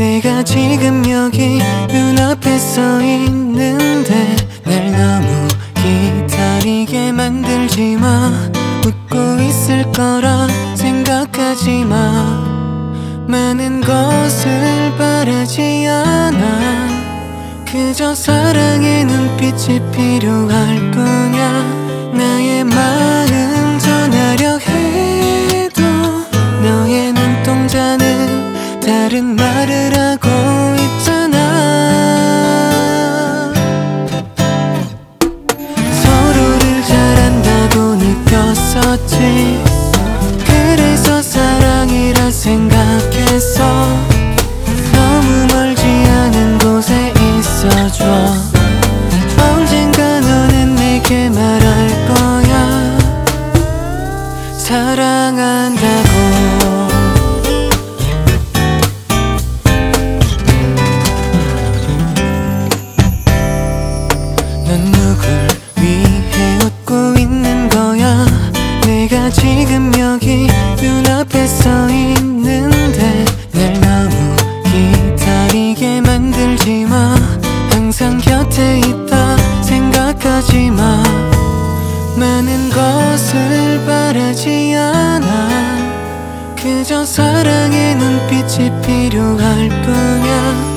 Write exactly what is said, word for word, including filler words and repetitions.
내가 지금 여기 눈앞에 서 있는데 날 너무 기다리게 만들지 마. 웃고 있을 거라 생각하지 마. 많은 것을 바라지 않아. 그저 사랑의 눈빛이 필요할 뿐이야. 나의 마음 전하려 해도 너의 눈동자는 다른 말을 하고 있잖아. 서로를 잘 안다고 느꼈었지. 그래서 사랑이라 생각했어. 너무 멀지 않은 곳에 있어줘. 언젠가 너는 내게 말할 거야. 사랑한다고. 넌 누굴 위해 웃고 있는 거야. 내가 지금 여기 눈앞에 서 있는데 날 너무 기다리게 만들지 마. 항상 곁에 있다 생각하지 마. 많은 것을 바라지 않아. 그저 사랑의 눈빛이 필요할 뿐이야.